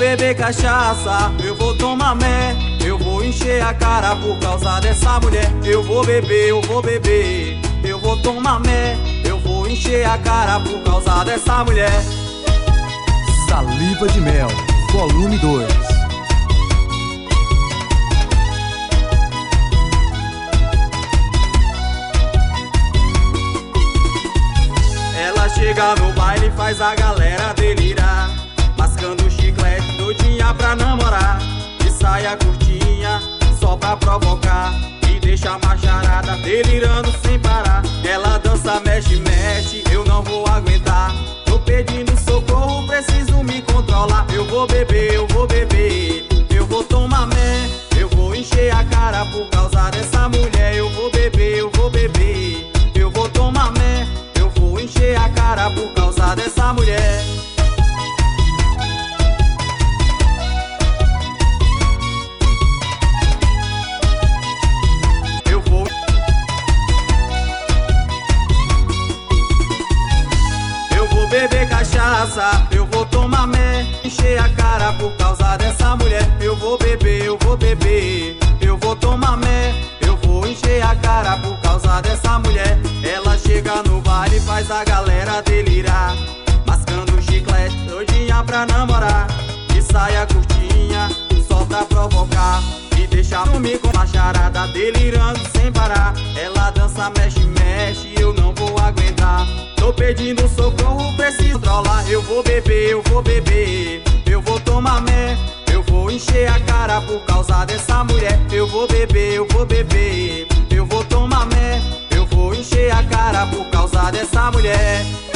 beber cachaça, eu vou tomar mé, eu vou encher a cara por causa dessa mulher. Eu vou beber, eu vou beber, eu vou tomar mé, eu vou encher a cara por causa dessa mulher. Saliva de Mel, volume 2. Ela chega no baile e faz a galera delirar, mascando chiclete, doidinha pra namorar. De saia curtinha, só pra provocar, e deixa a macharada delirando sem parar. Ela dança, mexe, mexe, eu não vou aguentar. Tô pedindo socorro, preciso me controlar. Eu vou beber, eu vou beber, eu vou tomar mé, eu vou encher a cara por causa dessa mulher. Eu vou beber, eu vou beber, eu vou tomar mé, eu vou encher a cara por causa dessa mulher. Beber cachaça, eu vou tomar mé, encher a cara por causa dessa mulher. Eu vou beber, eu vou beber, eu vou tomar mé, eu vou encher a cara por causa dessa mulher. Ela chega no baile e faz a galera delirar, mascando chiclete, doidinha pra namorar. De saia curtinha, só pra provocar, e deixa dormir com a charada delirando sem parar. Ela dança, mexe, mexe, eu não vou aguentar. Tô pedindo socorro, preciso controlar. Eu vou beber, eu vou beber, eu vou tomar mé, eu vou encher a cara por causa dessa mulher. Eu vou beber, eu vou beber, eu vou tomar mé, eu vou encher a cara por causa dessa mulher.